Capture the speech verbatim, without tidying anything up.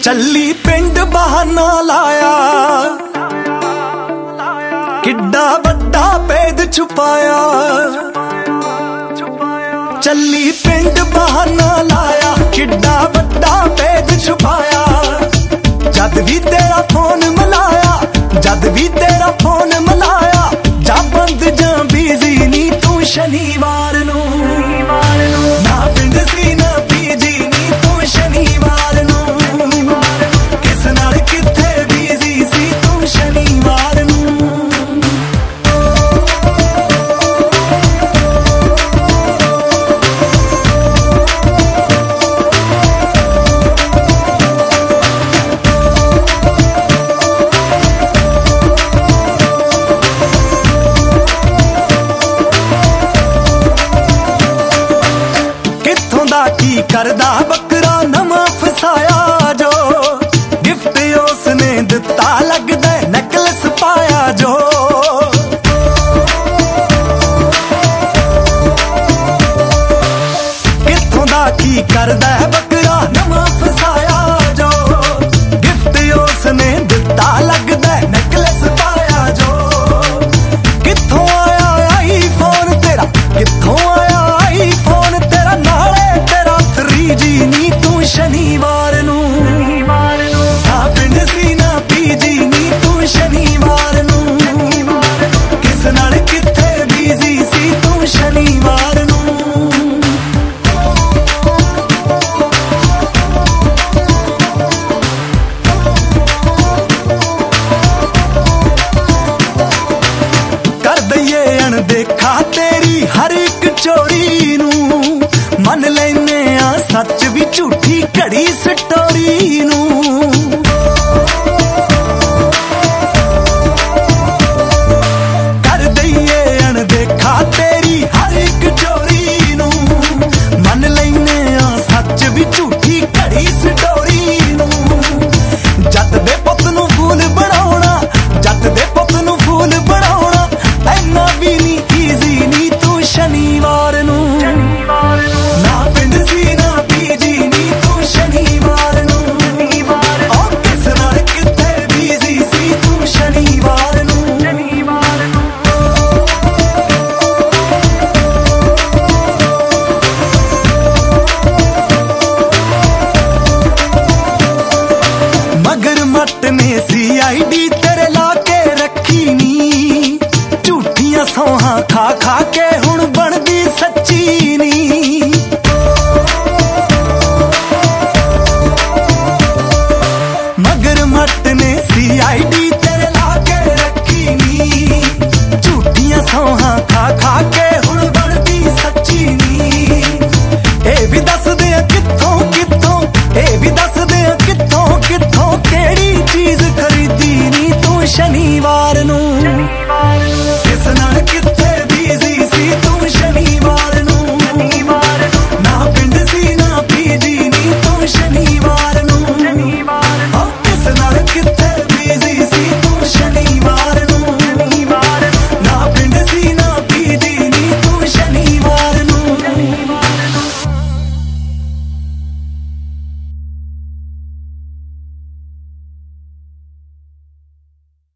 ਚੱਲੀ ਪਿੰਡ ਬਹਾਨਾ ਲਾਇਆ, ਕਿੱਡਾ ਵੱਡਾ ਭੇਦ ਛੁਪਾਇਆ। ਚੱਲੀ ਪਿੰਡ ਬਹਾਨਾ ਲਾਇਆ, ਕਿੱਡਾ ਵੱਡਾ ਭੇਦ ਛੁਪਾਇਆ। ਜਦ ਵੀ ਤੇਰਾ ਫੋਨ ਮਿਲਾਇਆ, ਜਦ ਵੀ ਤੇਰਾ ਫੋਨ ਮਿਲਾਇਆ, ਜਾਂ ਬੰਦ ਜਾਂ ਬਿਜ਼ੀ ਨੀ ਤੂੰ ਸ਼ਨੀਵਾਰ ਨੂੰ। ਨਾ ਪਿੰਡ ਸੀ ਨਾ ਬੀਜੀ ਨੀ ਤੂੰ ਸ਼ਨੀਵਾਰ ਨੂੰ। ਕਿਸ ਨਾਲ ਕਿੱਥੇ ਬਿਜ਼ੀ ਸੀ ਤੂੰ ਸ਼ਨੀਵਾਰ ਨੂੰ। ਕਿੱਥੋਂ ਦਾ ਕੀ ਕਰਦਾ